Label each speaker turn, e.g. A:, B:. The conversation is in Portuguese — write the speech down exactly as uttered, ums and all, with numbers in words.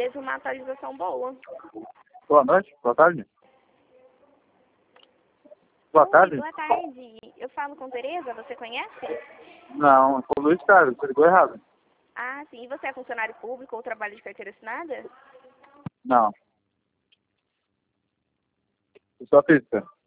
A: teve uma atualização boa.
B: Boa noite, boa tarde. Boa
A: Oi,
B: tarde?
A: boa tarde. Eu falo com Tereza, você conhece?
B: Não, com o Luiz Carlos, você ligou errado.
A: Ah, sim. E você é funcionário público ou trabalha de carteira assinada?
B: Não. Eu sou física.